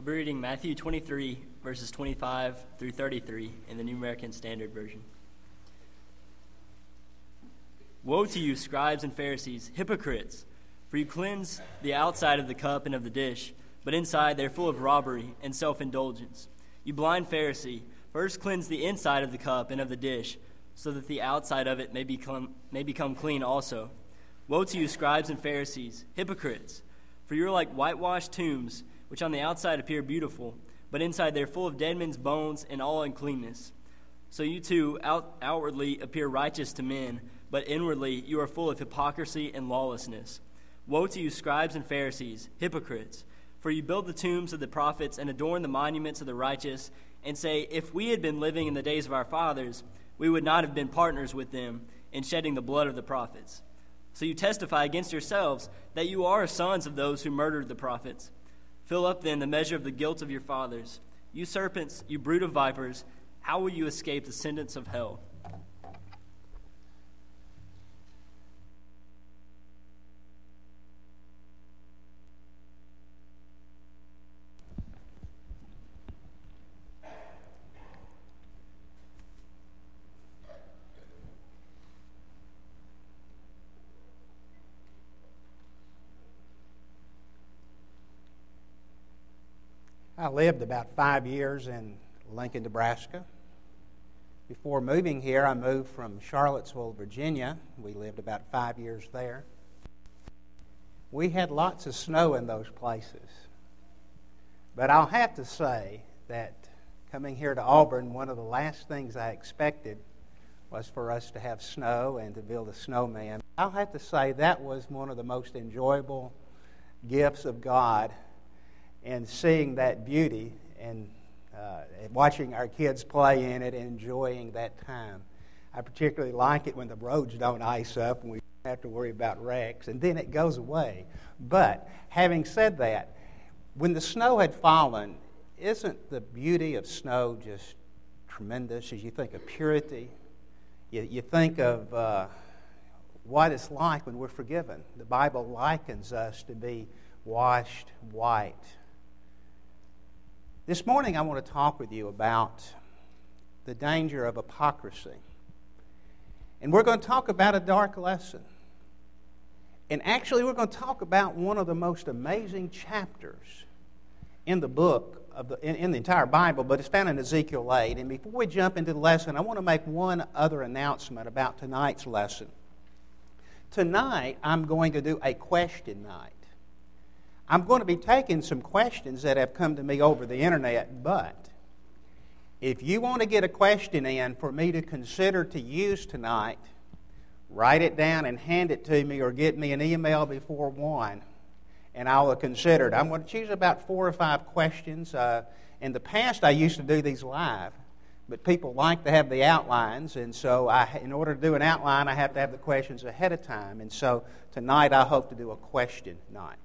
I'll be reading Matthew 23, verses 25 through 33 in the New American Standard Version. Woe to you, scribes and Pharisees, hypocrites! For you cleanse the outside of the cup and of the dish, but inside they are full of robbery and self-indulgence. You blind Pharisee, first cleanse the inside of the cup and of the dish, so that the outside of it may become clean also. Woe to you, scribes and Pharisees, hypocrites! For you are like whitewashed tombs, which on the outside appear beautiful, but inside they are full of dead men's bones and all uncleanness. So you too outwardly appear righteous to men, but inwardly you are full of hypocrisy and lawlessness. Woe to you, scribes and Pharisees, hypocrites! For you build the tombs of the prophets and adorn the monuments of the righteous, and say, if we had been living in the days of our fathers, we would not have been partners with them in shedding the blood of the prophets. So you testify against yourselves that you are sons of those who murdered the prophets. Fill up then the measure of the guilt of your fathers. You serpents, you brood of vipers, how will you escape the sentence of hell? I lived about 5 years in Lincoln, Nebraska. Before moving here, I moved from Charlottesville, Virginia. We lived about 5 years there. We had lots of snow in those places. But I'll have to say that coming here to Auburn, one of the last things I expected was for us to have snow and to build a snowman. I'll have to say that was one of the most enjoyable gifts of God, and seeing that beauty and watching our kids play in it and enjoying that time. I particularly like it when the roads don't ice up and we don't have to worry about wrecks, and then it goes away. But having said that, when the snow had fallen, isn't the beauty of snow just tremendous? As you think of purity, you think of what it's like when we're forgiven. The Bible likens us to be washed white. This morning I want to talk with you about the danger of hypocrisy. And we're going to talk about a dark lesson. And actually we're going to talk about one of the most amazing chapters in the book, in the entire Bible, but it's found in Ezekiel 8. And before we jump into the lesson, I want to make one other announcement about tonight's lesson. Tonight I'm going to do a question night. I'm going to be taking some questions that have come to me over the internet, but if you want to get a question in for me to consider to use tonight, write it down and hand it to me or get me an email before 1, and I will consider it. I'm going to choose about 4 or 5 questions. In the past, I used to do these live, but people like to have the outlines, and so in order to do an outline, I have to have the questions ahead of time. And so tonight, I hope to do a question night.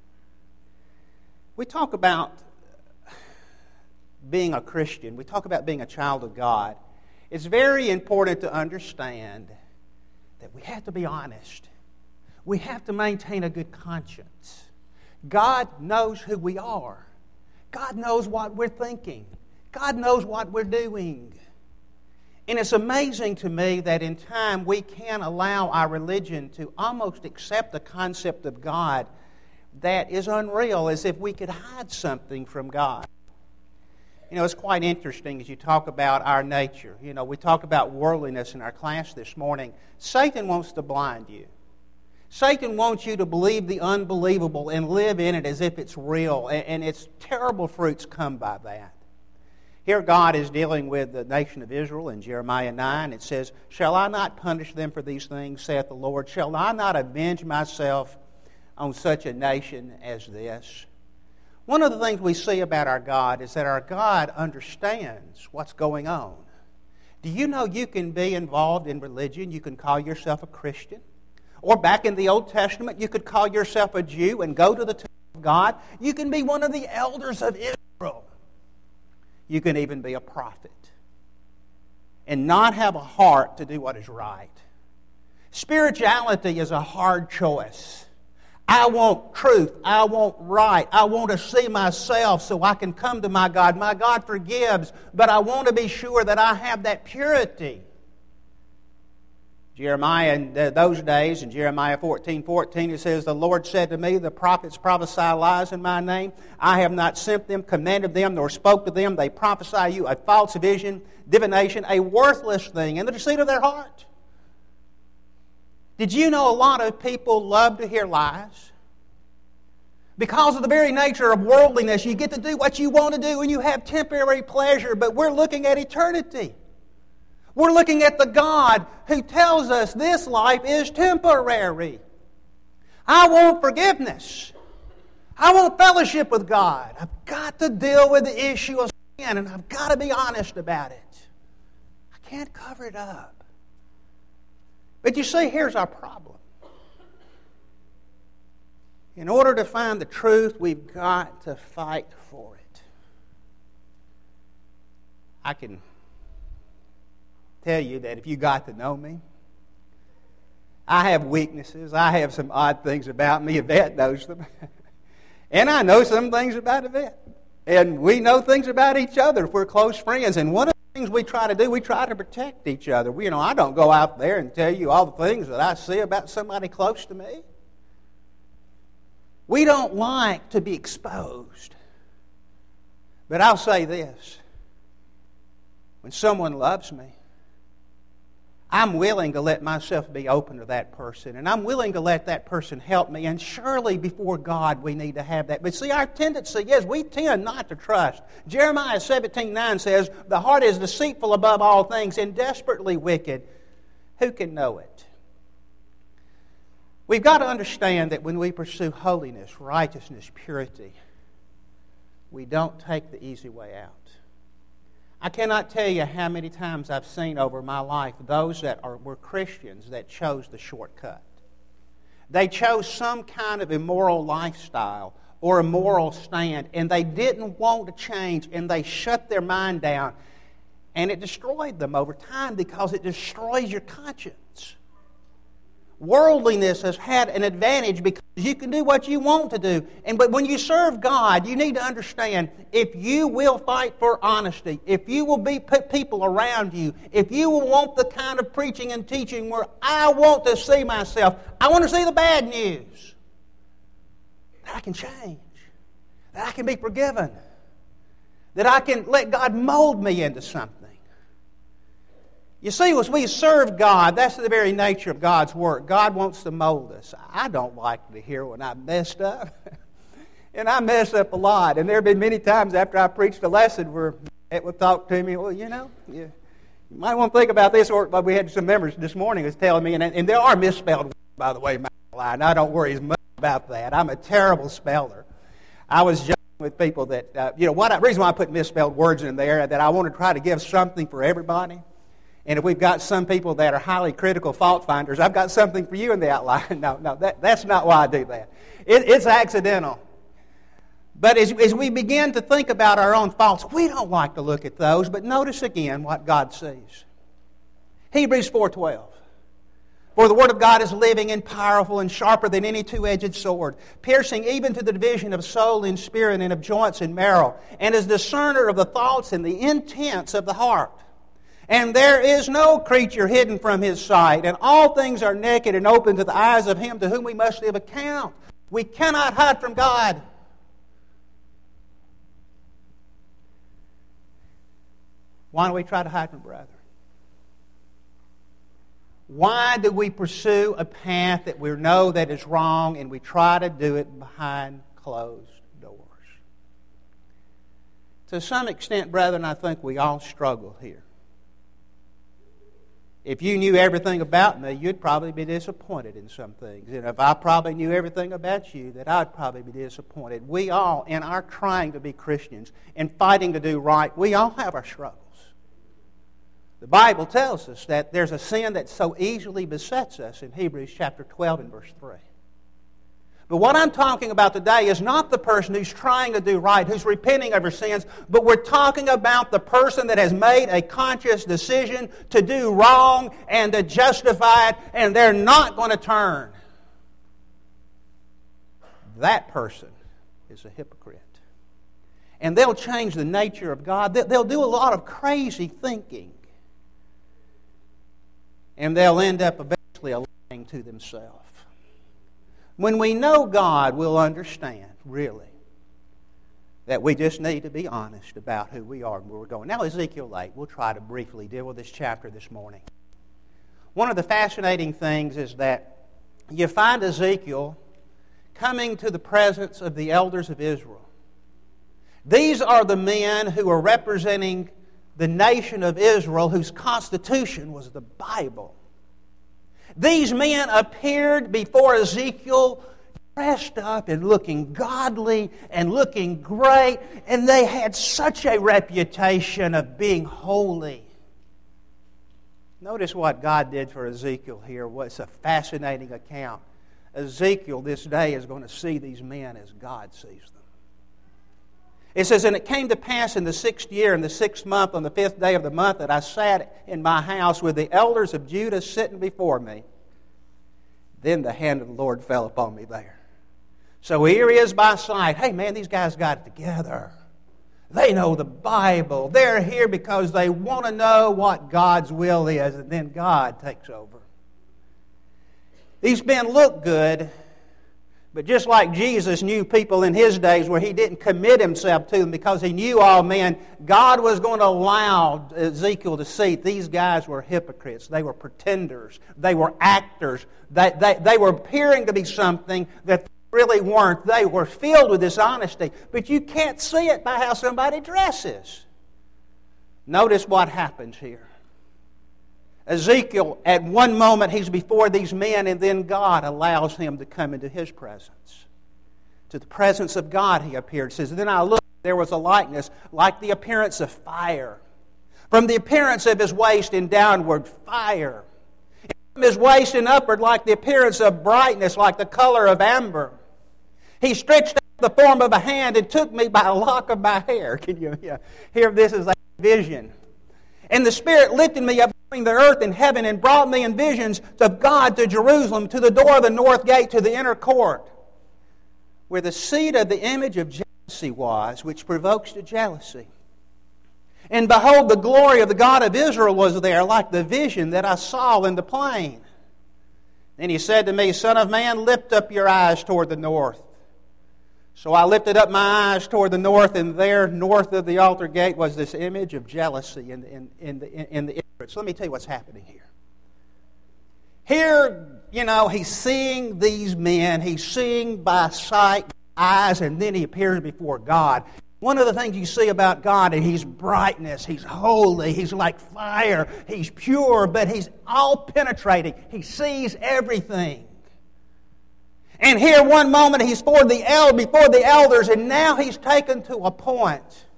We talk about being a Christian. We talk about being a child of God. It's very important to understand that we have to be honest. We have to maintain a good conscience. God knows who we are. God knows what we're thinking. God knows what we're doing. And it's amazing to me that in time we can allow our religion to almost accept the concept of God that is unreal, as if we could hide something from God. You know, it's quite interesting as you talk about our nature. You know, we talk about worldliness in our class this morning. Satan wants to blind you. Satan wants you to believe the unbelievable and live in it as if it's real, and its terrible fruits come by that. Here God is dealing with the nation of Israel in Jeremiah 9. It says, "Shall I not punish them for these things, saith the Lord? Shall I not avenge myself on such a nation as this?" One of the things we see about our God is that our God understands what's going on. Do you know you can be involved in religion? You can call yourself a Christian. Or back in the Old Testament, you could call yourself a Jew and go to the temple of God. You can be one of the elders of Israel. You can even be a prophet and not have a heart to do what is right. Spirituality is a hard choice. I want truth. I want right. I want to see myself so I can come to my God. My God forgives, but I want to be sure that I have that purity. Jeremiah in those days, in Jeremiah 14:14, it says, "The Lord said to me, the prophets prophesy lies in my name. I have not sent them, commanded them, nor spoke to them. They prophesy you a false vision, divination, a worthless thing, in the deceit of their heart." Did you know a lot of people love to hear lies? Because of the very nature of worldliness, you get to do what you want to do and you have temporary pleasure, but we're looking at eternity. We're looking at the God who tells us this life is temporary. I want forgiveness. I want fellowship with God. I've got to deal with the issue of sin, and I've got to be honest about it. I can't cover it up. But you see, here's our problem. In order to find the truth, we've got to fight for it. I can tell you that if you got to know me, I have weaknesses. I have some odd things about me. Yvette knows them. And I know some things about Yvette. And we know things about each other if we're close friends. And one of the things we try to do, we try to protect each other. I don't go out there and tell you all the things that I see about somebody close to me. We don't like to be exposed. But I'll say this. When someone loves me, I'm willing to let myself be open to that person. And I'm willing to let that person help me. And surely before God we need to have that. But see, our tendency is we tend not to trust. Jeremiah 17:9 says, "The heart is deceitful above all things and desperately wicked. Who can know it?" We've got to understand that when we pursue holiness, righteousness, purity, we don't take the easy way out. I cannot tell you how many times I've seen over my life those that were Christians that chose the shortcut. They chose some kind of immoral lifestyle or a moral stand, and they didn't want to change, and they shut their mind down, and it destroyed them over time because it destroys your conscience. Worldliness has had an advantage because you can do what you want to do. But when you serve God, you need to understand, if you will fight for honesty, if you will put people around you, if you will want the kind of preaching and teaching where I want to see myself, I want to see the bad news, that I can change, that I can be forgiven, that I can let God mold me into something. You see, as we serve God, that's the very nature of God's work. God wants to mold us. I don't like to hear when I messed up. And I mess up a lot. And there have been many times after I preached a lesson where it would talk to me, "Well, you might want to think about this." Or we had some members this morning was telling me, and there are misspelled words, by the way, in my line. I don't worry as much about that. I'm a terrible speller. I was joking with people that, the reason why I put misspelled words in there, that I want to try to give something for everybody. And if we've got some people that are highly critical fault finders, I've got something for you in the outline. No, that's not why I do that. It's accidental. But as we begin to think about our own faults, we don't like to look at those. But notice again what God sees. Hebrews 4:12. "For the Word of God is living and powerful and sharper than any two-edged sword, piercing even to the division of soul and spirit and of joints and marrow, and is discerner of the thoughts and the intents of the heart. And there is no creature hidden from His sight, and all things are naked and open to the eyes of Him to whom we must give account." We cannot hide from God. Why do we try to hide from brother? Why do we pursue a path that we know that is wrong, and we try to do it behind closed doors? To some extent, brethren, I think we all struggle here. If you knew everything about me, you'd probably be disappointed in some things. And if I probably knew everything about you, that I'd probably be disappointed. We all, in our trying to be Christians and fighting to do right, we all have our struggles. The Bible tells us that there's a sin that so easily besets us in Hebrews chapter 12 and verse 3. But what I'm talking about today is not the person who's trying to do right, who's repenting of her sins, but we're talking about the person that has made a conscious decision to do wrong and to justify it, and they're not going to turn. that person is a hypocrite. And they'll change the nature of God. They'll do a lot of crazy thinking. And they'll end up eventually lying to themselves. When we know God, we'll understand, really, that we just need to be honest about who we are and where we're going. Now, Ezekiel 8, we'll try to briefly deal with this chapter this morning. One of the fascinating things is that you find Ezekiel coming to the presence of the elders of Israel. These are the men who are representing the nation of Israel, whose constitution was the Bible. These men appeared before Ezekiel dressed up and looking godly and looking great, and they had such a reputation of being holy. Notice what God did for Ezekiel here. It's a fascinating account. Ezekiel this day is going to see these men as God sees them. It says, "And it came to pass in the 6th year, in the 6th month, on the 5th day of the month, that I sat in my house with the elders of Judah sitting before me. Then the hand of the Lord fell upon me there." So here he is by sight. Hey man, these guys got it together. They know the Bible. They're here because they want to know what God's will is, and then God takes over. These men look good, but just like Jesus knew people in His days where He didn't commit Himself to them because He knew all men, God was going to allow Ezekiel to see these guys were hypocrites. They were pretenders. They were actors. They were appearing to be something that they really weren't. They were filled with dishonesty. But you can't see it by how somebody dresses. Notice what happens here. Ezekiel, at one moment, he's before these men, and then God allows him to come into his presence. To the presence of God he appeared. It says, "Then I looked, there was a likeness like the appearance of fire. From the appearance of his waist and downward, fire. And from his waist and upward, like the appearance of brightness, like the color of amber. He stretched out the form of a hand and took me by a lock of my hair." Can you hear this as a vision? "And the Spirit lifted me up between the earth and heaven and brought me in visions of God to Jerusalem, to the door of the north gate, to the inner court, where the seat of the image of jealousy was, which provokes to jealousy. And behold, the glory of the God of Israel was there, like the vision that I saw in the plain. Then he said to me, Son of man, lift up your eyes toward the north. So I lifted up my eyes toward the north, and there, north of the altar gate, was this image of jealousy in the image. So let me tell you what's happening here. Here, he's seeing these men. He's seeing by sight, eyes, and then he appears before God. One of the things you see about God is He's brightness, He's holy, He's like fire, He's pure, but He's all-penetrating. He sees everything. And here one moment He's before the elders, and now He's taken to a point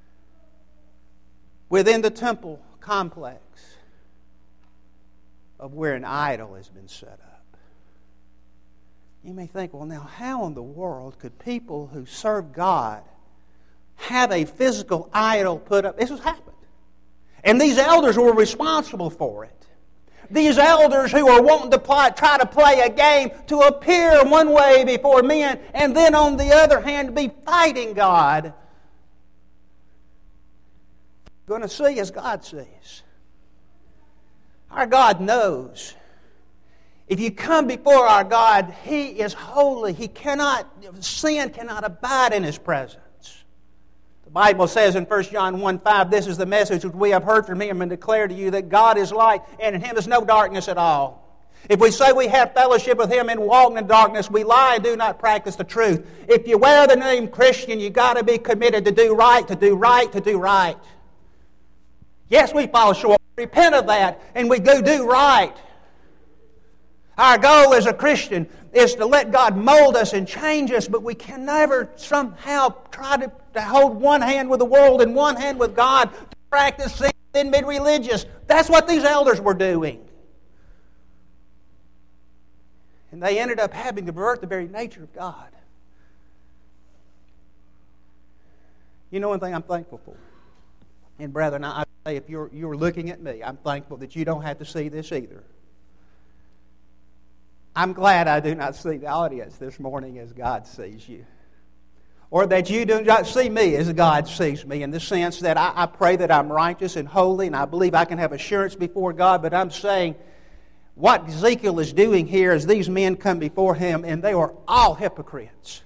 within the temple complex of where an idol has been set up. You may think, well, now how in the world could people who serve God have a physical idol put up? This has happened. And these elders were responsible for it. These elders who are wanting to try to play a game to appear one way before men, and then on the other hand be fighting God. You're going to see as God sees. Our God knows. If you come before our God, He is holy. Sin cannot abide in His presence. The Bible says in 1 John 1:5, this is the message which we have heard from Him and declare to you, that God is light, and in Him is no darkness at all. If we say we have fellowship with Him and walk in darkness, we lie and do not practice the truth. If you wear the name Christian, you've got to be committed to do right, to do right, to do right. Yes, we fall short. Repent of that, and we go do right. Our goal as a Christian is to let God mold us and change us, but we can never somehow try to hold one hand with the world and one hand with God, to practice sin and be religious. That's what these elders were doing. And they ended up having to pervert the very nature of God. You know one thing I'm thankful for? And brethren, I say, if you're looking at me, I'm thankful that you don't have to see this either. I'm glad I do not see the audience this morning as God sees you. Or that you do not see me as God sees me, in the sense that I pray that I'm righteous and holy and I believe I can have assurance before God, but I'm saying what Ezekiel is doing here is these men come before him and they are all hypocrites.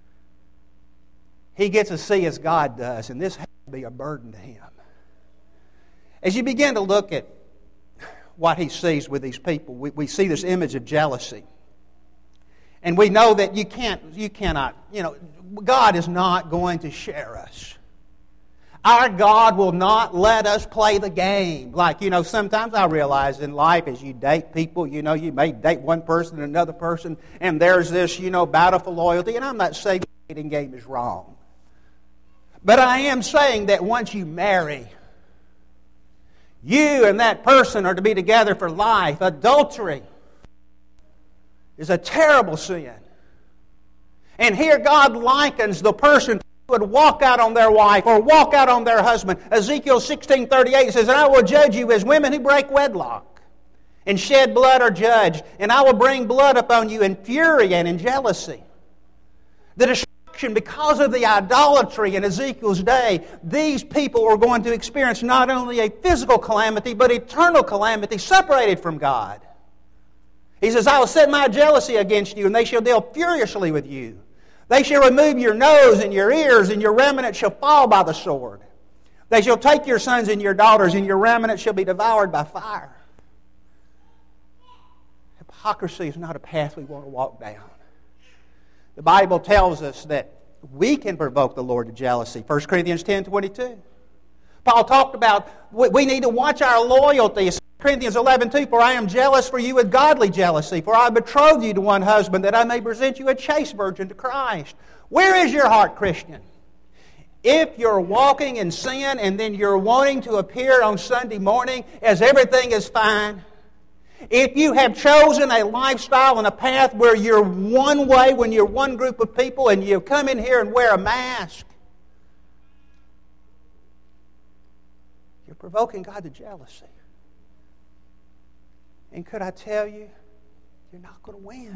He gets to see as God does, and this has to be a burden to him. As you begin to look at what he sees with these people, we see this image of jealousy. And we know that you cannot, God is not going to share us. Our God will not let us play the game. Like, sometimes I realize in life as you date people, you may date one person and another person, and there's this, battle for loyalty. And I'm not saying the dating game is wrong. But I am saying that once you marry, you and that person are to be together for life. Adultery is a terrible sin. And here God likens the person who would walk out on their wife or walk out on their husband. Ezekiel 16:38 says, "And I will judge you as women who break wedlock and shed blood are judged. And I will bring blood upon you in fury and in jealousy." The destruction because of the idolatry in Ezekiel's day, these people were going to experience not only a physical calamity, but eternal calamity separated from God. He says, "I will set my jealousy against you, and they shall deal furiously with you. They shall remove your nose and your ears, and your remnant shall fall by the sword. They shall take your sons and your daughters, and your remnant shall be devoured by fire." Hypocrisy is not a path we want to walk down. The Bible tells us that we can provoke the Lord to jealousy. 1 Corinthians 10:22. Paul talked about we need to watch our loyalty. 2 Corinthians 11:2, "For I am jealous for you with godly jealousy, for I betrothed you to one husband, that I may present you a chaste virgin to Christ." Where is your heart, Christian? If you're walking in sin and then you're wanting to appear on Sunday morning as everything is fine, if you have chosen a lifestyle and a path where you're one way when you're one group of people and you come in here and wear a mask, you're provoking God to jealousy. And could I tell you, you're not going to win.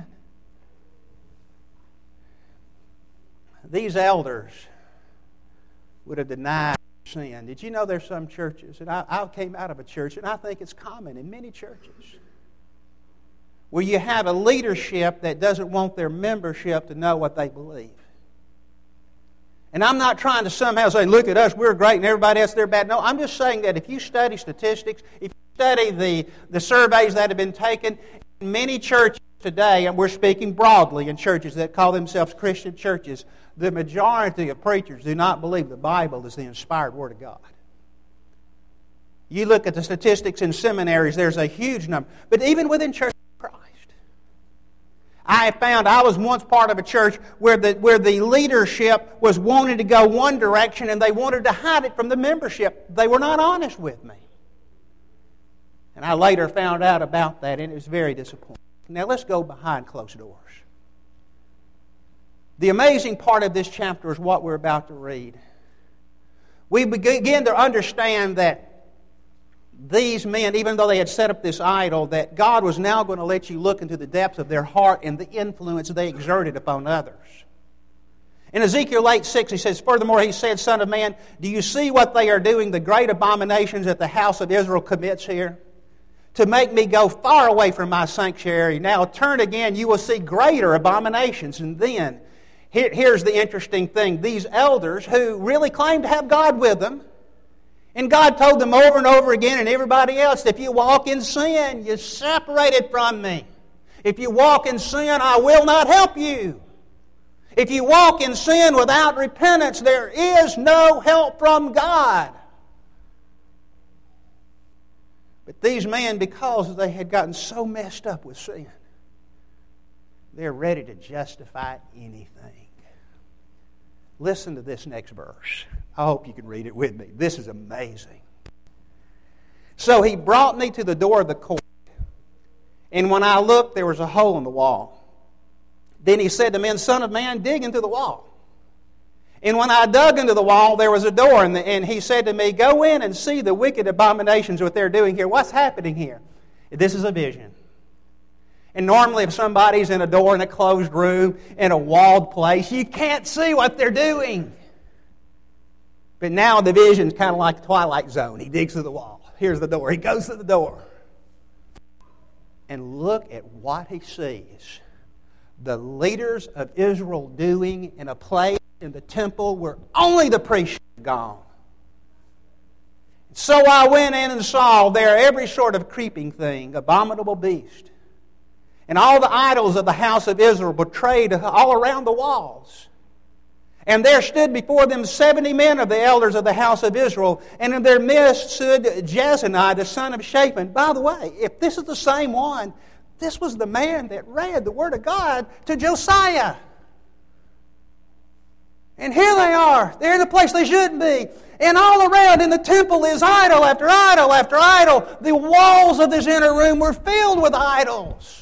These elders would have denied sin. Did you know there's some churches, and I came out of a church, and I think it's common in many churches, where you have a leadership that doesn't want their membership to know what they believe. And I'm not trying to somehow say, look at us, we're great and everybody else, they're bad. No, I'm just saying that if you study statistics, if you study the surveys that have been taken, in many churches today, and we're speaking broadly in churches that call themselves Christian churches, the majority of preachers do not believe the Bible is the inspired Word of God. You look at the statistics in seminaries, there's a huge number. But even within churches of Christ, I found I was once part of a church where the leadership was wanting to go one direction and they wanted to hide it from the membership. They were not honest with me. And I later found out about that, and it was very disappointing. Now let's go behind closed doors. The amazing part of this chapter is what we're about to read. We begin to understand that these men, even though they had set up this idol, that God was now going to let you look into the depths of their heart and the influence they exerted upon others. In Ezekiel 8:6, he says, "Furthermore, he said, Son of man, do you see what they are doing, the great abominations that the house of Israel commits here? To make me go far away from my sanctuary. Now turn again, you will see greater abominations." And then, here's the interesting thing. These elders who really claimed to have God with them, and God told them over and over again, and everybody else, if you walk in sin, you're separated from me. If you walk in sin, I will not help you. If you walk in sin without repentance, there is no help from God. But these men, because they had gotten so messed up with sin, they're ready to justify anything. Listen to this next verse. I hope you can read it with me. This is amazing. "So he brought me to the door of the court, and when I looked, there was a hole in the wall. Then he said to me, Son of man, dig into the wall. And when I dug into the wall, there was a door, and he said to me, Go in and see the wicked abominations what they're doing here." What's happening here? This is a vision. And normally if somebody's in a door in a closed room, in a walled place, you can't see what they're doing. But now the vision's kind of like the Twilight Zone. He digs through the wall. Here's the door. He goes to the door. And look at what he sees. The leaders of Israel doing in a place in the temple where only the priests had gone. So I went in and saw there every sort of creeping thing, abominable beast, and all the idols of the house of Israel betrayed all around the walls. And there stood before them 70 men of the elders of the house of Israel, and in their midst stood Jezaniah, the son of Shaphan. By the way, if this is the same one, this was the man that read the Word of God to Josiah. And here they are. They're in a place they shouldn't be. And all around in the temple is idol after idol after idol. The walls of this inner room were filled with idols.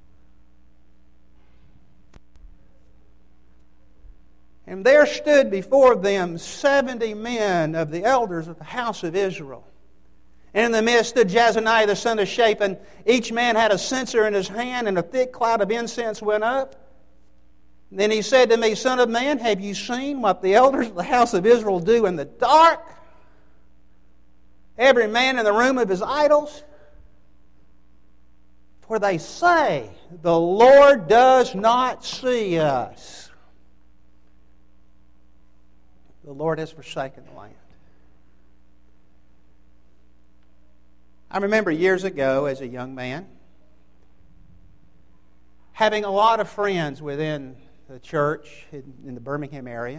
And there stood before them 70 men of the elders of the house of Israel. And in the midst stood Jezaniah the son of Shaphan. Each man had a censer in his hand, and a thick cloud of incense went up. And then he said to me, Son of man, have you seen what the elders of the house of Israel do in the dark? Every man in the room of his idols? For they say, the Lord does not see us. The Lord has forsaken the land. I remember years ago as a young man having a lot of friends within the church in the Birmingham area.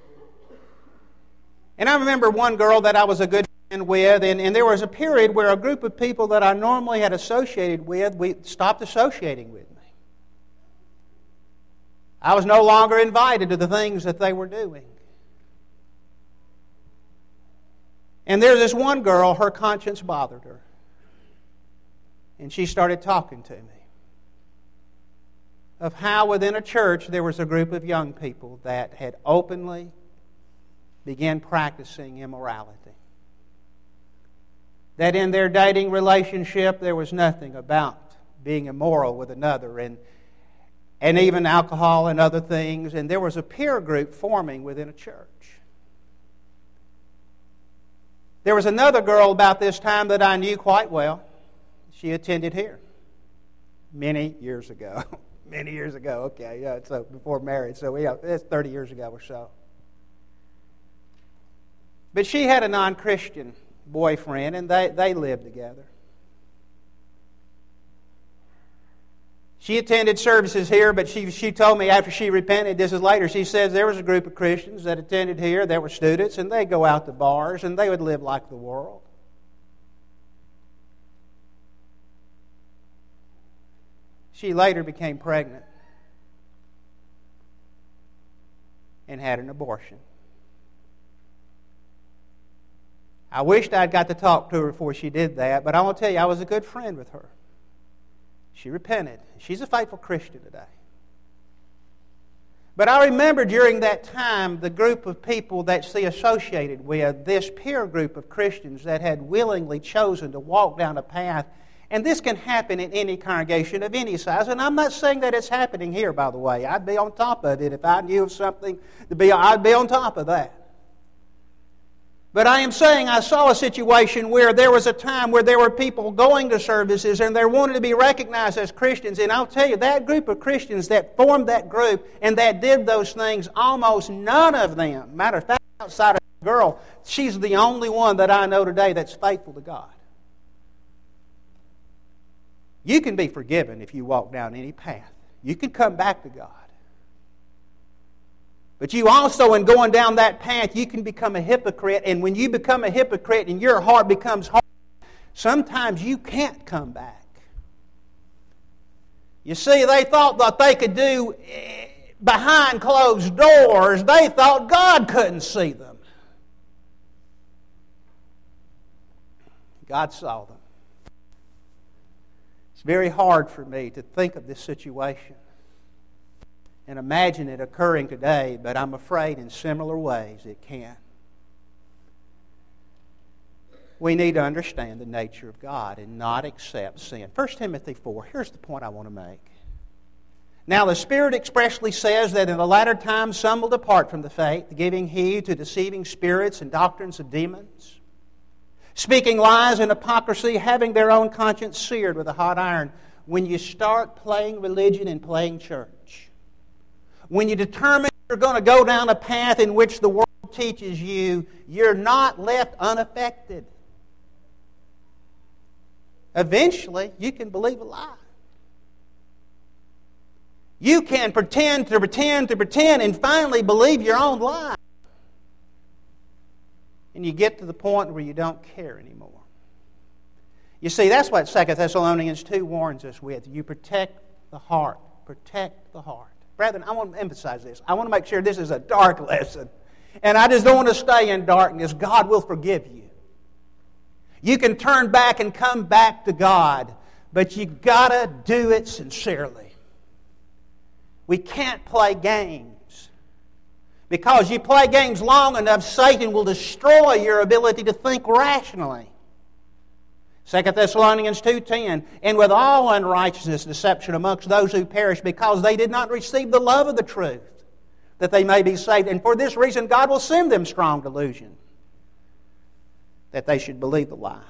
And I remember one girl that I was a good friend with, and there was a period where a group of people that I normally had associated with, we stopped associating with me. I was no longer invited to the things that they were doing. And there's this one girl, her conscience bothered her. And she started talking to me of how within a church there was a group of young people that had openly began practicing immorality. That in their dating relationship there was nothing about being immoral with another, and even alcohol and other things. And there was a peer group forming within a church. There was another girl about this time that I knew quite well. She attended here many years ago. Many years ago, okay, yeah, so before marriage. So it's 30 years ago or so. But she had a non-Christian boyfriend, and they lived together. She attended services here, but she told me after she repented, this is later, she says there was a group of Christians that attended here, that were students, and they'd go out to bars, and they would live like the world. She later became pregnant and had an abortion. I wished I'd got to talk to her before she did that, but I want to tell you, I was a good friend with her. She repented. She's a faithful Christian today. But I remember during that time the group of people that she associated with, this peer group of Christians that had willingly chosen to walk down a path. And this can happen in any congregation of any size. And I'm not saying that it's happening here, by the way. I'd be on top of it if I knew of something I'd be on top of that. But I am saying I saw a situation where there was a time where there were people going to services and they wanted to be recognized as Christians. And I'll tell you, that group of Christians that formed that group and that did those things, almost none of them, matter of fact, outside of the girl, she's the only one that I know today that's faithful to God. You can be forgiven if you walk down any path. You can come back to God. But you also, in going down that path, you can become a hypocrite. And when you become a hypocrite and your heart becomes hard, sometimes you can't come back. You see, they thought that they could do behind closed doors. They thought God couldn't see them. God saw them. It's very hard for me to think of this situation and imagine it occurring today, but I'm afraid in similar ways it can. we need to understand the nature of God and not accept sin. 1 Timothy 4, here's the point I want to make. Now the Spirit expressly says that in the latter times some will depart from the faith, giving heed to deceiving spirits and doctrines of demons, speaking lies and hypocrisy, having their own conscience seared with a hot iron. When you start playing religion and playing church, when you determine you're going to go down a path in which the world teaches you, you're not left unaffected. Eventually, you can believe a lie. You can pretend, and finally believe your own lie. And you get to the point where you don't care anymore. You see, that's what 2 Thessalonians 2 warns us with. You protect the heart. Protect the heart. Brethren, I want to emphasize this. I want to make sure this is a dark lesson. And I just don't want to stay in darkness. God will forgive you. You can turn back and come back to God, but you've got to do it sincerely. We can't play games. Because you play games long enough, Satan will destroy your ability to think rationally. 2 Thessalonians 2:10, and with all unrighteousness, deception amongst those who perish, because they did not receive the love of the truth, that they may be saved. And for this reason, God will send them strong delusion, that they should believe the lie.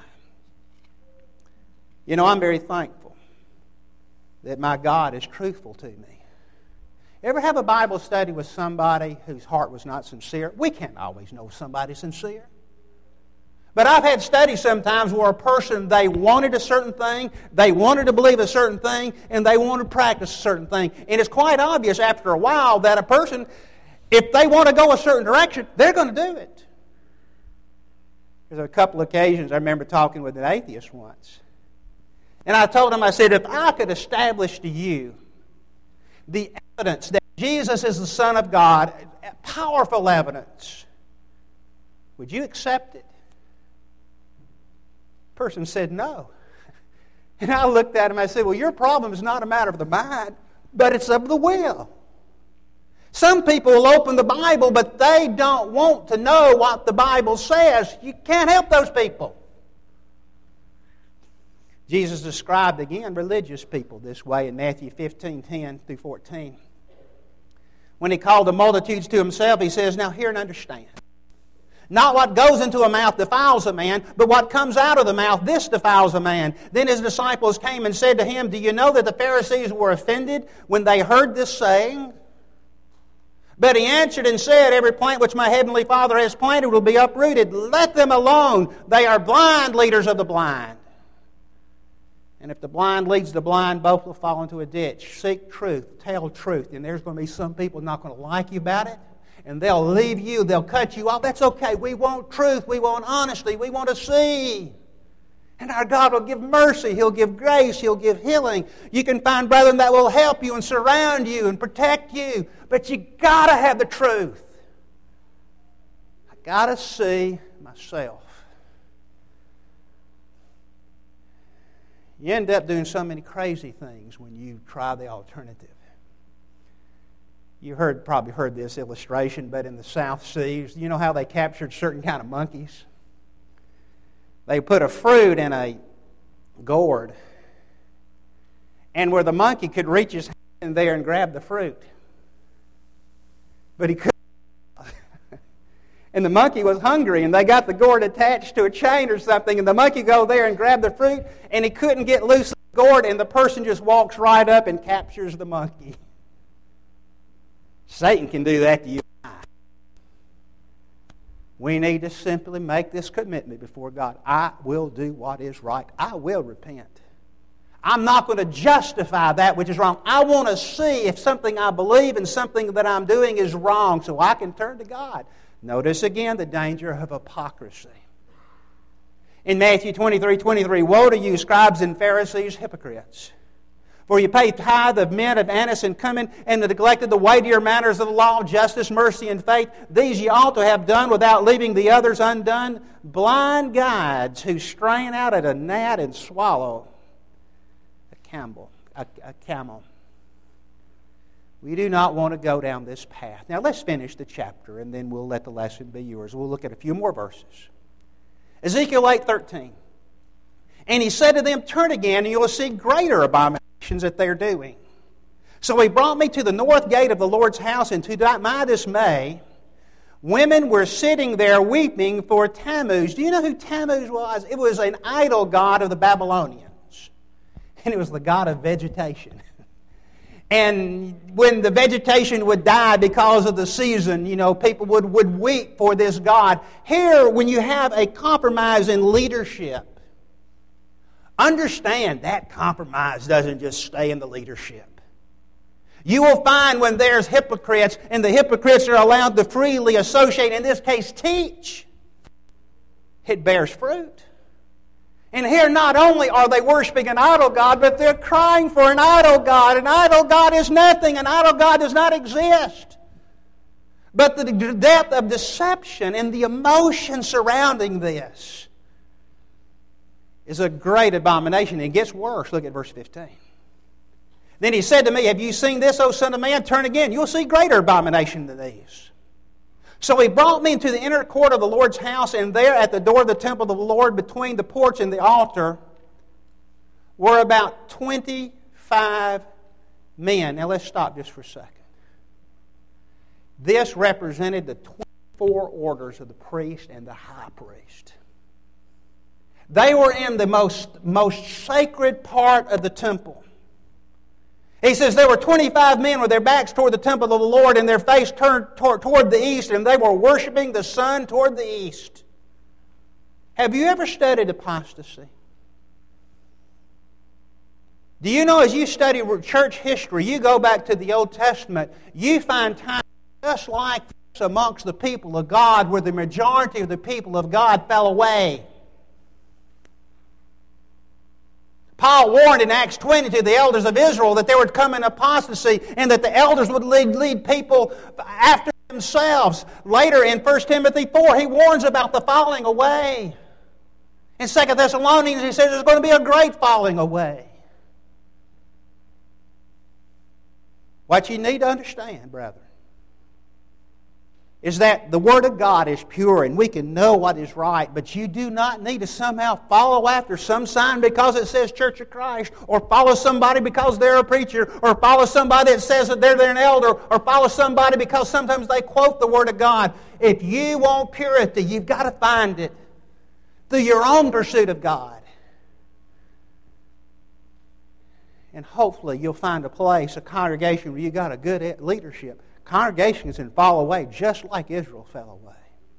You know, I'm very thankful that my God is truthful to me. Ever have a Bible study with somebody whose heart was not sincere? We can't always know if somebody's sincere. But I've had studies sometimes where a person, they wanted a certain thing, they wanted to believe a certain thing, and they wanted to practice a certain thing. And it's quite obvious after a while that a person, if they want to go a certain direction, they're going to do it. There's a couple of occasions I remember talking with an atheist once. And I told him, I said, if I could establish to you the evidence that Jesus is the Son of God, powerful evidence, would you accept it? The person said no. And I looked at him and I said, well, your problem is not a matter of the mind, but it's of the will. Some people will open the Bible, but they don't want to know what the Bible says. You can't help those people. Jesus described again religious people this way in Matthew 15:10 through 14. When He called the multitudes to Himself, He says, now hear and understand. Not what goes into a mouth defiles a man, but what comes out of the mouth, this defiles a man. Then His disciples came and said to Him, do you know that the Pharisees were offended when they heard this saying? But He answered and said, every plant which my heavenly Father has planted will be uprooted. Let them alone. They are blind leaders of the blind. And if the blind leads the blind, both will fall into a ditch. Seek truth, tell truth. And there's going to be some people not going to like you about it. And they'll leave you, they'll cut you off. That's okay. We want truth. We want honesty. We want to see. And our God will give mercy. He'll give grace. He'll give healing. You can find brethren that will help you and surround you and protect you. But you got to have the truth. I got to see myself. You end up doing so many crazy things when you try the alternative. You probably heard this illustration, but in the South Seas, you know how they captured certain kind of monkeys? They put a fruit in a gourd, and where the monkey could reach his hand in there and grab the fruit, but he couldn't. And the monkey was hungry, and they got the gourd attached to a chain or something, and the monkey go there and grab the fruit, and he couldn't get loose of the gourd, and the person just walks right up and captures the monkey. Satan can do that to you. We need to simply make this commitment before God. I will do what is right. I will repent. I'm not going to justify that which is wrong. I want to see if something I believe and something that I'm doing is wrong so I can turn to God. Notice again the danger of hypocrisy. In Matthew 23:23, woe to you, scribes and Pharisees, hypocrites! For you pay tithe of mint, of anise, and cumin, and neglected the weightier matters of the law, justice, mercy, and faith. These ye ought to have done without leaving the others undone. Blind guides who strain out at a gnat and swallow a camel. We do not want to go down this path. Now let's finish the chapter, and then we'll let the lesson be yours. We'll look at a few more verses. Ezekiel 8:13. And he said to them, turn again, and you will see greater abominations that they are doing. So he brought me to the north gate of the Lord's house, and to my dismay, women were sitting there weeping for Tammuz. Do you know who Tammuz was? It was an idol god of the Babylonians. And it was the god of vegetation. And when the vegetation would die because of the season, people would weep for this god. Here, when you have a compromise in leadership, understand that compromise doesn't just stay in the leadership. You will find when there's hypocrites, and the hypocrites are allowed to freely associate, in this case teach, it bears fruit. And here not only are they worshiping an idol god, but they're crying for an idol god. An idol god is nothing. An idol god does not exist. But the depth of deception and the emotion surrounding this is a great abomination. And it gets worse. Look at verse 15. Then he said to me, have you seen this, O son of man? Turn again. You'll see greater abomination than these. So he brought me into the inner court of the Lord's house, and there at the door of the temple of the Lord, between the porch and the altar, were about 25 men. Now let's stop just for a second. This represented the 24 orders of the priest and the high priest. They were in the most sacred part of the temple. He says there were 25 men with their backs toward the temple of the Lord and their face turned toward the east, and they were worshiping the sun toward the east. Have you ever studied apostasy? Do you know, as you study church history, you go back to the Old Testament, you find times just like this amongst the people of God where the majority of the people of God fell away. Paul warned in Acts 20 to the elders of Israel that there would come an apostasy and that the elders would lead people after themselves. Later in 1 Timothy 4, he warns about the falling away. In 2 Thessalonians, he says there's going to be a great falling away. What you need to understand, brethren, is that the Word of God is pure and we can know what is right, but you do not need to somehow follow after some sign because it says Church of Christ, or follow somebody because they're a preacher, or follow somebody that says that they're an elder, or follow somebody because sometimes they quote the Word of God. If you want purity, you've got to find it through your own pursuit of God. And hopefully you'll find a place, a congregation where you've got a good leadership. Congregations can fall away just like Israel fell away.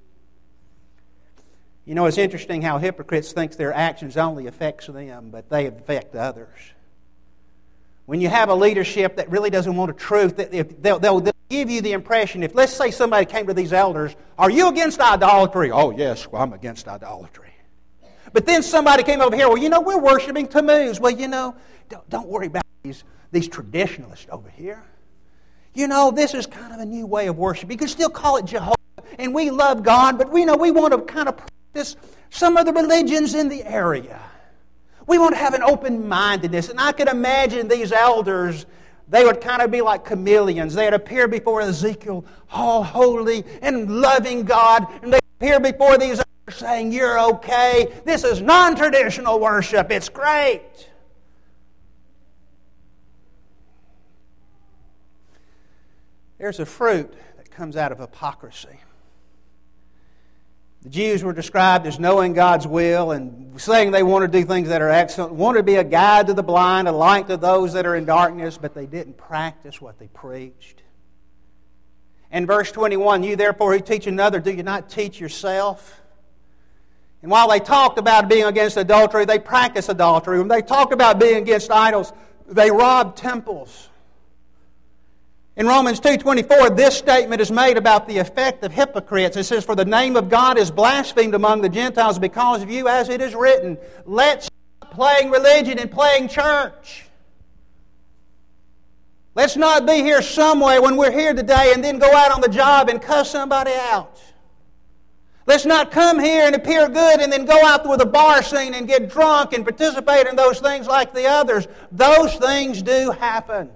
You know, it's interesting how hypocrites think their actions only affects them, but they affect others. When you have a leadership that really doesn't want the truth, they'll give you the impression, if let's say somebody came to these elders, are you against idolatry? Oh yes, well, I'm against idolatry. But then somebody came over here, well, we're worshiping Tammuz. Well, don't worry about these traditionalists over here. This is kind of a new way of worship. You can still call it Jehovah, and we love God, but we want to kind of practice some of the religions in the area. We want to have an open-mindedness. And I could imagine these elders, they would kind of be like chameleons. They'd appear before Ezekiel, all holy and loving God, and they'd appear before these elders saying, you're okay. This is non-traditional worship. It's great. There's a fruit that comes out of hypocrisy. The Jews were described as knowing God's will and saying they want to do things that are excellent, want to be a guide to the blind, a light to those that are in darkness, but they didn't practice what they preached. In verse 21, you therefore who teach another, do you not teach yourself? And while they talked about being against adultery, they practiced adultery. When they talked about being against idols, they robbed temples. In Romans 2:24, this statement is made about the effect of hypocrites. It says, for the name of God is blasphemed among the Gentiles because of you, as it is written. Let's stop playing religion and playing church. Let's not be here somewhere when we're here today and then go out on the job and cuss somebody out. Let's not come here and appear good and then go out with a bar scene and get drunk and participate in those things like the others. Those things do happen.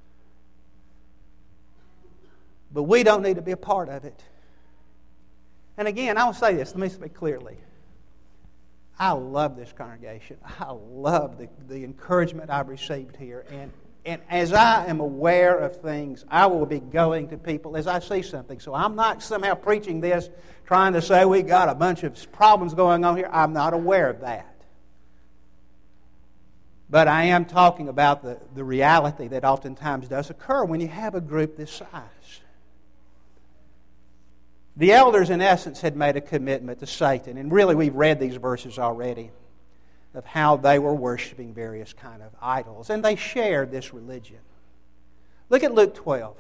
But we don't need to be a part of it. And again, I will say this. Let me speak clearly. I love this congregation. I love the encouragement I've received here. And as I am aware of things, I will be going to people as I see something. So I'm not somehow preaching this, trying to say we got a bunch of problems going on here. I'm not aware of that. But I am talking about the reality that oftentimes does occur when you have a group this size. The elders, in essence, had made a commitment to Satan. And really, we've read these verses already of how they were worshiping various kind of idols. And they shared this religion. Look at Luke 12.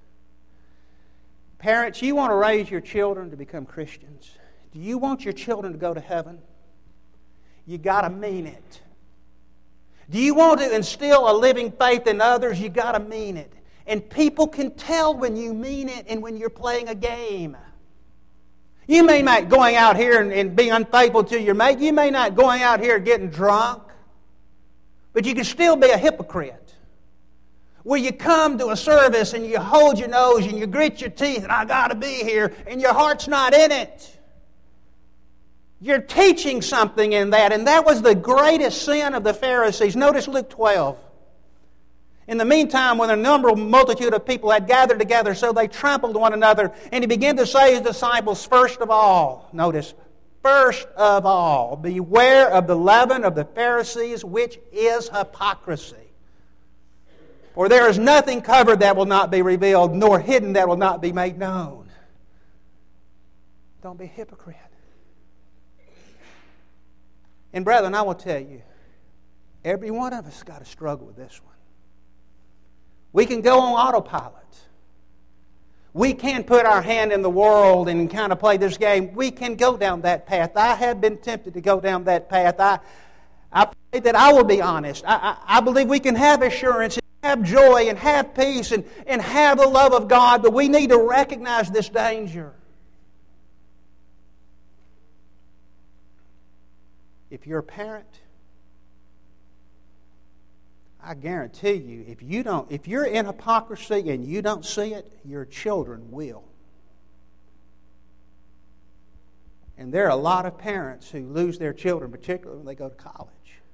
Parents, you want to raise your children to become Christians. Do you want your children to go to heaven? You got to mean it. Do you want to instill a living faith in others? You got to mean it. And people can tell when you mean it and when you're playing a game. You may not going out here and being unfaithful to your mate. You may not going out here getting drunk. But you can still be a hypocrite. Where you come to a service and you hold your nose and you grit your teeth and I got to be here and your heart's not in it. You're teaching something in that, and that was the greatest sin of the Pharisees. Notice Luke 12. In the meantime, when a multitude of people had gathered together, so they trampled one another, and he began to say to his disciples, first of all, notice, first of all, beware of the leaven of the Pharisees, which is hypocrisy. For there is nothing covered that will not be revealed, nor hidden that will not be made known. Don't be a hypocrite. And brethren, I will tell you, every one of us got to struggle with this one. We can go on autopilot. We can put our hand in the world and kind of play this game. We can go down that path. I have been tempted to go down that path. I pray that I will be honest. I believe we can have assurance and have joy and have peace and have the love of God, but we need to recognize this danger. If you're a parent, I guarantee you, if you're in hypocrisy and you don't see it, your children will. And there are a lot of parents who lose their children, particularly when they go to college.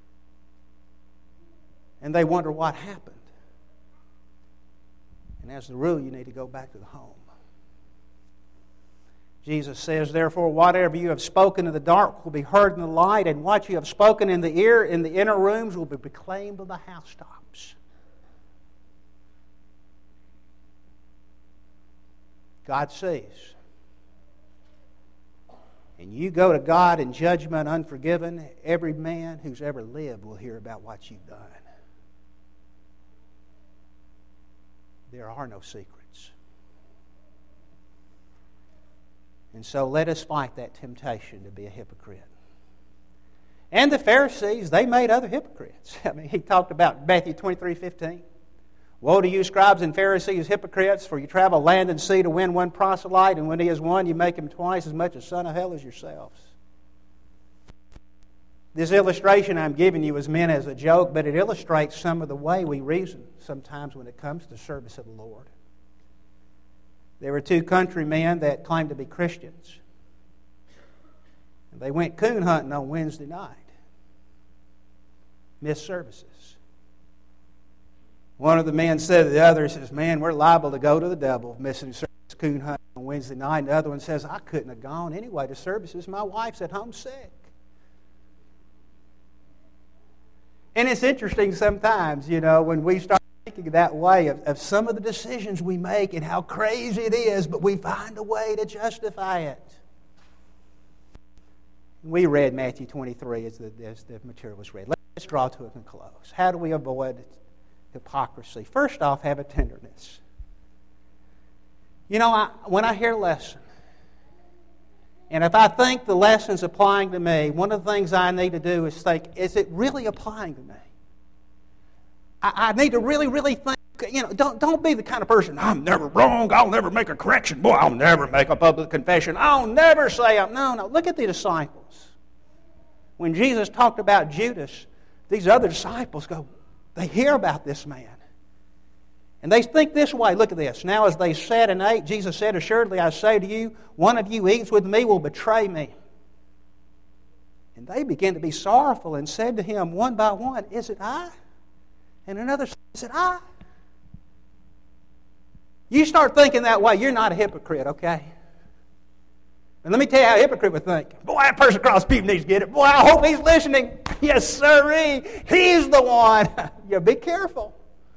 And they wonder what happened. And as a rule, you need to go back to the home. Jesus says, therefore, whatever you have spoken in the dark will be heard in the light, and what you have spoken in the ear in the inner rooms will be proclaimed on the housetops. God sees. And you go to God in judgment unforgiven, every man who's ever lived will hear about what you've done. There are no secrets. And so let us fight that temptation to be a hypocrite. And the Pharisees, they made other hypocrites. I mean, he talked about Matthew 23:15. Woe to you, scribes and Pharisees, hypocrites, for you travel land and sea to win one proselyte, and when he is won, you make him twice as much a son of hell as yourselves. This illustration I'm giving you is meant as a joke, but it illustrates some of the way we reason sometimes when it comes to service of the Lord. There were two countrymen that claimed to be Christians. And they went coon hunting on Wednesday night. Missed services. One of the men said to the other, he says, man, we're liable to go to the devil missing service coon hunting on Wednesday night. And the other one says, I couldn't have gone anyway to services. My wife's at home sick. And it's interesting sometimes, when we start thinking that way of some of the decisions we make and how crazy it is, but we find a way to justify it. We read Matthew 23 as the material was read. Let's draw to a close. How do we avoid hypocrisy? First off, have a tenderness. When I hear a lesson, and if I think the lesson's applying to me, one of the things I need to do is think, is it really applying to me? I need to really, really think. Don't be the kind of person, I'm never wrong, I'll never make a correction. Boy, I'll never make a public confession. I'll never say No, look at the disciples. When Jesus talked about Judas, these other disciples they hear about this man. And they think this way. Look at this. Now as they sat and ate, Jesus said, "Assuredly I say to you, one of you eats with me will betray me." And they began to be sorrowful and said to him one by one, "Is it I?" And another said, "Is it I?" You start thinking that way, you're not a hypocrite, okay? And let me tell you how a hypocrite would think. Boy, that person across the pew needs to get it. Boy, I hope he's listening. Yes, sirree. He's the one. You be careful.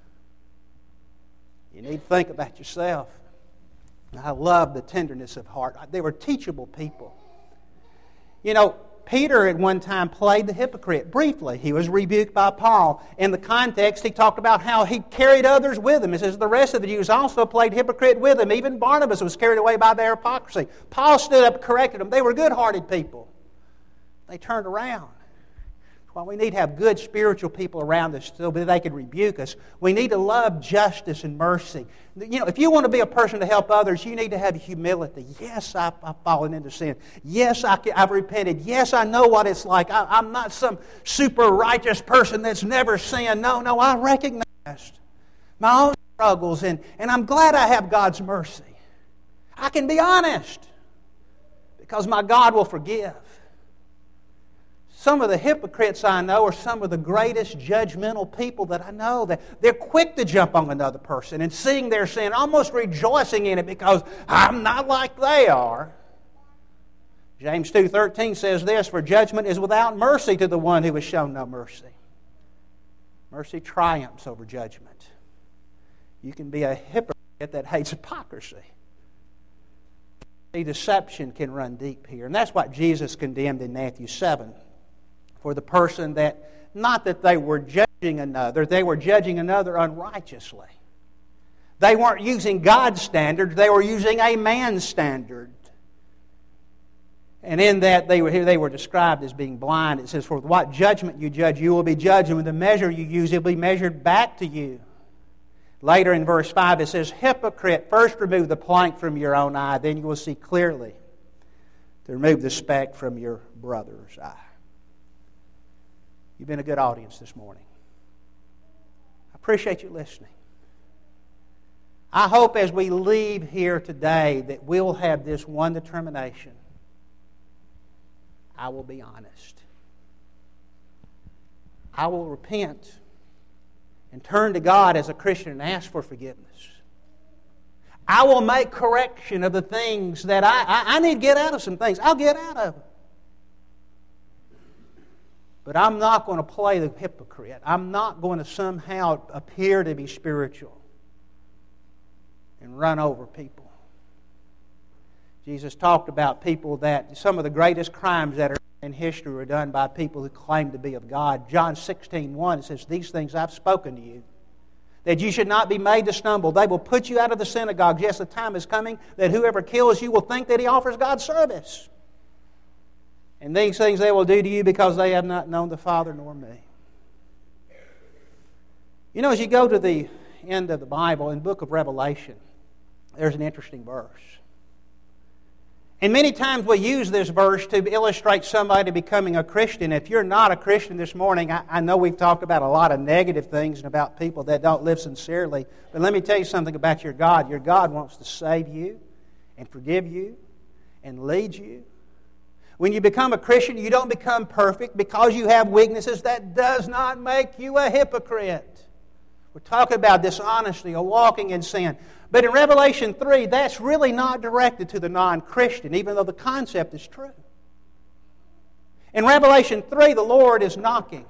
You need to think about yourself. I love the tenderness of heart. They were teachable people. You know, Peter at one time played the hypocrite briefly. He was rebuked by Paul. In the context, he talked about how he carried others with him. It says the rest of the Jews also played hypocrite with him. Even Barnabas was carried away by their hypocrisy. Paul stood up and corrected them. They were good-hearted people. They turned around. That's why we need to have good spiritual people around us so that they can rebuke us. We need to love justice and mercy. You know, if you want to be a person to help others, you need to have humility. Yes, I've fallen into sin. Yes, I've repented. Yes, I know what it's like. I'm not some super righteous person that's never sinned. No, I recognized my own struggles, and I'm glad I have God's mercy. I can be honest because my God will forgive. Some of the hypocrites I know are some of the greatest judgmental people that I know. They're quick to jump on another person and seeing their sin, almost rejoicing in it because I'm not like they are. James 2:13 says this, "For judgment is without mercy to the one who has shown no mercy." Mercy triumphs over judgment. You can be a hypocrite that hates hypocrisy. The deception can run deep here. And that's what Jesus condemned in Matthew 7. For the person that, not that they were judging another, they were judging another unrighteously. They weren't using God's standards, they were using a man's standard. And in that, they were described as being blind. It says, "For what judgment you judge, you will be judged, and with the measure you use, it will be measured back to you." Later in verse 5, it says, "Hypocrite, first remove the plank from your own eye, then you will see clearly to remove the speck from your brother's eye." You've been a good audience this morning. I appreciate you listening. I hope as we leave here today that we'll have this one determination. I will be honest. I will repent and turn to God as a Christian and ask for forgiveness. I will make correction of the things that I need to get out of some things. I'll get out of them. But I'm not going to play the hypocrite. I'm not going to somehow appear to be spiritual and run over people. Jesus talked about people that some of the greatest crimes that are in history were done by people who claim to be of God. John 16:1, it says, "These things I've spoken to you, that you should not be made to stumble. They will put you out of the synagogues. Yes, the time is coming that whoever kills you will think that he offers God service. And these things they will do to you because they have not known the Father nor me." You know, as you go to the end of the Bible, in the book of Revelation, there's an interesting verse. And many times we use this verse to illustrate somebody becoming a Christian. If you're not a Christian this morning, I know we've talked about a lot of negative things and about people that don't live sincerely. But let me tell you something about your God. Your God wants to save you and forgive you and lead you. When you become a Christian, you don't become perfect because you have weaknesses. That does not make you a hypocrite. We're talking about dishonesty or walking in sin. But in Revelation 3, that's really not directed to the non-Christian, even though the concept is true. In Revelation 3, the Lord is knocking.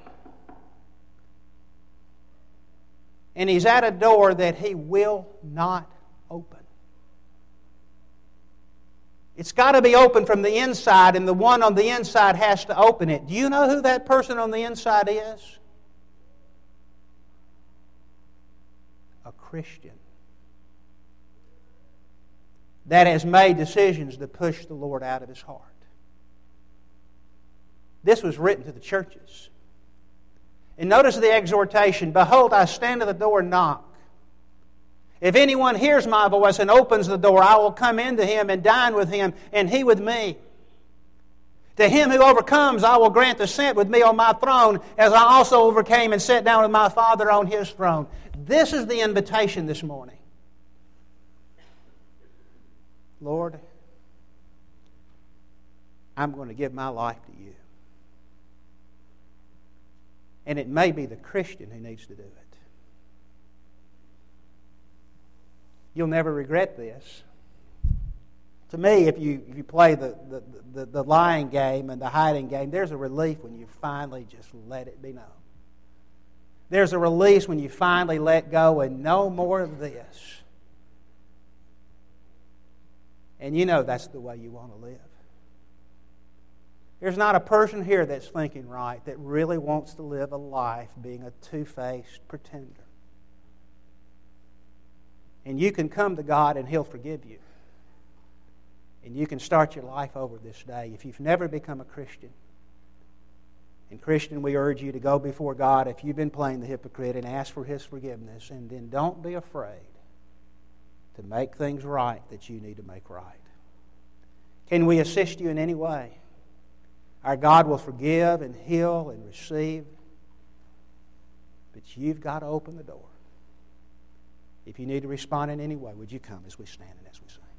And He's at a door that He will not open. It's got to be open from the inside, and the one on the inside has to open it. Do you know who that person on the inside is? A Christian that has made decisions to push the Lord out of his heart. This was written to the churches. And notice the exhortation, "Behold, I stand at the door and knock. If anyone hears my voice and opens the door, I will come into him and dine with him, and he with me." To him who overcomes, I will grant to sit with me on my throne, as I also overcame and sat down with my Father on his throne. This is the invitation this morning. Lord, I'm going to give my life to you. And it may be the Christian who needs to do it. You'll never regret this. To me, if you play the lying game and the hiding game, there's a relief when you finally just let it be known. There's a release when you finally let go and no more of this. And you know that's the way you want to live. There's not a person here that's thinking right that really wants to live a life being a two-faced pretender. And you can come to God and He'll forgive you. And you can start your life over this day. If you've never become a Christian, and Christian, we urge you to go before God if you've been playing the hypocrite and ask for His forgiveness. And then don't be afraid to make things right that you need to make right. Can we assist you in any way? Our God will forgive and heal and receive. But you've got to open the door. If you need to respond in any way, would you come as we stand and as we sing?